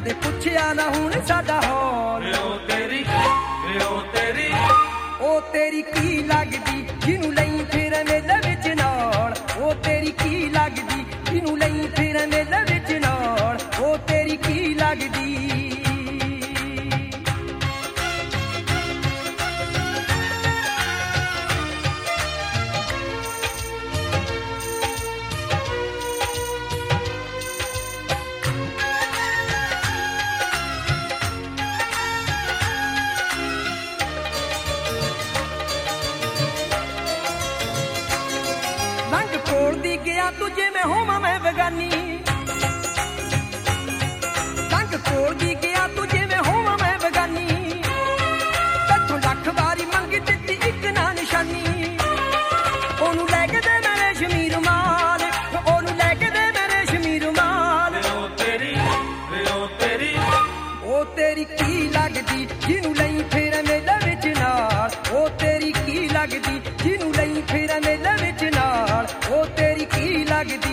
ਕਦੇ ਪੁੱਛਿਆ ਨਾ ਹੁਣ ਸਾਡਾ ਹਾਲ। ਉਹ ਤੇਰੀ ਕੀ ਲੱਗਦੀ ਜਿਹਨੂੰ ਲਈ ਫਿਰ ਮੇਲੇ ਵਿੱਚ ਨਾਲ। ਉਹ ਤੇਰੀ ਕੀ ਲੱਗਦੀ ਜਿਹਨੂੰ ਲਈ ਫਿਰ ਮੇਲੇ ਵਿੱਚ ਨਾਲ। ਉਹ ਤੇਰੀ ਕੀ ਲੱਗਦੀ। ਰੰਗ ਕੋਲਦੀ ਗਿਆ ਤੂੰ ਜਿਵੇਂ ਹੋਵਾਂ ਮੈਂ ਬੇਗਾਨੀ। ਰੰਗ ਕੋਲਦੀ ਗਿਆ ਤੂੰ ਜਿਵੇਂ ਹੋਵਾਂ ਮੈਂ ਬੇਗਾਨੀ। ਤੈਥੋਂ ਲੱਖ ਵਾਰੀ ਮੰਗ ਦਿੱਤੀ ਇੱਕ ਨਾ ਨਿਸ਼ਾਨੀ। ਉਹਨੂੰ ਲੈ ਕੇ ਦੇ ਮੇਰੇ ਸ਼ਮੀਰ ਮਾਲ। ਉਹਨੂੰ ਲੈ ਕੇ ਦੇ ਮੇਰੇ ਸ਼ਮੀਰ ਮਾਲ। ਉਹ ਤੇਰੀ ਕੀ ਲੱਗਦੀ ਜਿਹਨੂੰ ਲਈ ਫਿਰ ਮੇਲੇ ਵਿੱਚ ਨਾਲ। ਉਹ ਤੇਰੀ ਕੀ ਲੱਗਦੀ ਜਿਹਨੂੰ ਲਈ ਫਿਰ ਮੇਲੇ ਵਿੱਚ ਨਾਲ। ਉਹ ਤੇਰੀ ਕੀ ਲੱਗਦੀ।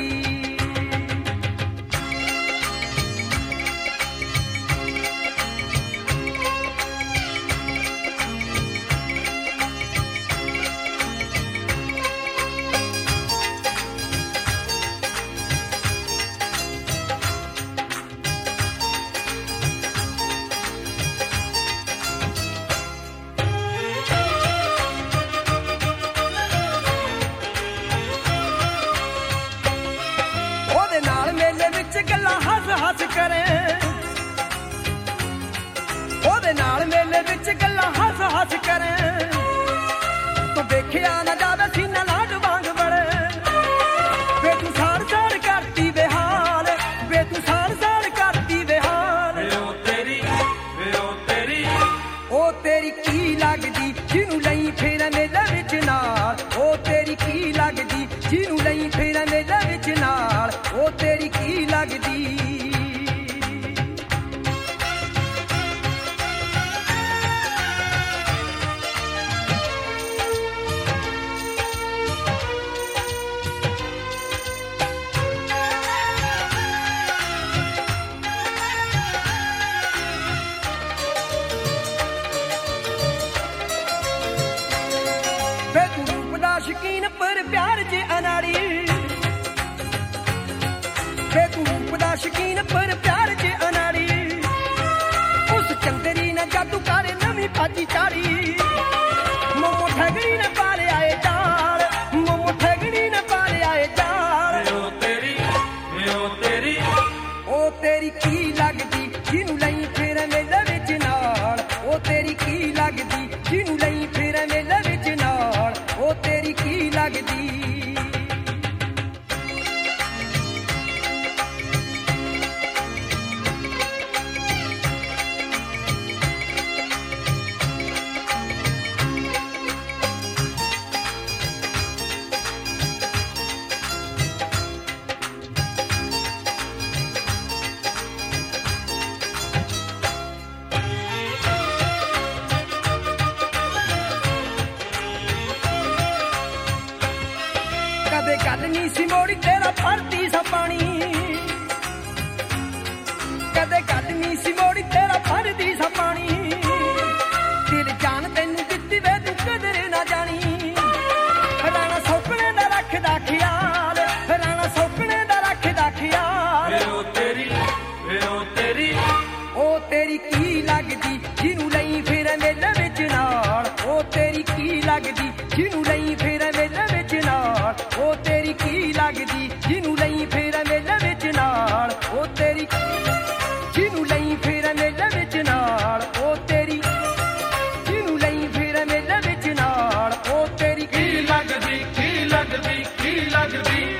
ਉਹਦੇ ਨਾਲ ਮੇਲੇ ਵਿੱਚ ਗੱਲਾਂ ਹੱਸ ਹੱਸ ਕਰੇ। ਉਹਦੇ ਨਾਲ ਮੇਲੇ ਵਿੱਚ ਗੱਲਾਂ ਹੱਸ ਹੱਸ ਕਰੇ। ਤੂੰ ਵੇਖਿਆ ਨਾ ਜਾਵੇ ਸੀਨਾ ਲਾਡ ਵਾਂਗ ਬੜੇ। ਵੇ ਤੂੰ ਸਾੜ ਸਾੜ ਕਰਤੀ ਬੇਹਾਲ। ਵੇ ਤੂੰ ਸਾੜ ਸਾੜ ਕਰਤੀ ਬੇਹਾਲ। ਉਹ ਤੇਰੀ ਕੀ ਲੱਗਦੀ ਜਿਹਨੂੰ ਲਈ ਫਿਰ ਮੇਲੇ ਵਿੱਚ ਨਾਲ। ਉਹ ਤੇਰੀ ਕੀ ਲੱਗਦੀ ਜਿਹਨੂੰ ਲਈ ਫਿਰ ਮੇਲੇ ਵਿੱਚ ਨਾਲ। ਉਹ ਤੇਰੀ ਕੀ ਲੱਗਦੀ। ਵੇ ਤੂੰ ਰੂਪ ਦਾ ਸ਼ੌਕੀਨ ਪਰ ਪਿਆਰ 'ਚ ਅਨਾੜੀ। ਵੇ ਤੂੰ ਰੂਪ ਦਾ ਸ਼ੌਕੀਨ ਪਰ ਪਿਆਰ 'ਚ ਅਨਾੜੀ। ਉਸ ਚੰਦਰੀ ਨੇ ਜਾਦੂ ਕਰ ਨਵੀਂ ਭਾਜੀ ਚਾੜੀ। ਮੋਮੋ ਠਗੜੀ ਨੇ ਪਾ ਲਿਆ ਏ ਜਾਲ। ਮੋਮੋ ਠਗੜੀ ਨੇ ਪਾ ਲਿਆ ਏ ਜਾਲ। ਉਹ ਤੇਰੀ ਕੀ ਲੱਗਦੀ ਜਿਹਨੂੰ ਲਈ ਫਿਰ ਮੇਲੇ ਵਿੱਚ ਨਾਲ। ਉਹ ਤੇਰੀ ਕੀ ਲੱਗਦੀ ਜਿਹਨੂੰ ਲਈ ਫਿਰ ਮੇਲੇ ਵਿੱਚ ਨਾਲ। ਉਹ ਤੇਰੀ ਕੀ ਲੱਗਦੀ। ਕਦੇ ਗੱਲ ਨਹੀਂ ਸੀ ਮੋੜੀ ਤੇਰਾ ਭਰਤੀ ਸਾ ਪਾਣੀ। ਕਦੇ ਗੱਲ ਨਹੀਂ ਸੀ ਮੋੜੀ ਤੇਰਾ ਭਰਦੀ ਸਾ ਪਾਣੀ। ਦਿਲ ਜਾਨ ਤੈਨੂੰ ਦਿੱਤੀ ਵੇ ਤੂੰ ਕਦਰ ਨਾ ਜਾਣੀ। ਰਾਣਾ ਸੌਕਣੇ ਦਾ ਰੱਖਦਾ ਖਿਆਲ। ਰਾਣਾ ਸੌਕਣੇ ਦਾ ਰੱਖਦਾ ਖਿਆਲ। ਉਹ ਤੇਰੀ ਕੀ ਲੱਗਦੀ ਜਿਹਨੂੰ ਲਈ ਫਿਰ ਮੇਲੇ ਵਿੱਚ ਨਾਲ। ਉਹ ਤੇਰੀ ਕੀ ਲੱਗਦੀ ਜਿਹਨੂੰ ਲਈ ਫਿਰ ਮੇਲੇ ਵਿੱਚ ਨਾਲ। ਉਹ ਤੇਰੀ ਕੀ ਲੱਗਦੀ ਜਿਹਨੂੰ ਲਈ ਫਿਰ ਮੇਲੇ ਵਿੱਚ ਨਾਲ। ਉਹ ਤੇਰੀ ਜਿਹਨੂੰ ਲਈ ਫਿਰ ਮੇਲੇ ਵਿੱਚ ਨਾਲ। ਉਹ ਤੇਰੀ ਜਿਹਨੂੰ ਲਈ ਫਿਰ ਮੇਲੇ ਵਿੱਚ ਨਾਲ। ਉਹ ਤੇਰੀ ਕੀ ਲੱਗਦੀ ਕੀ ਲੱਗਦੀ ਕੀ ਲੱਗਦੀ।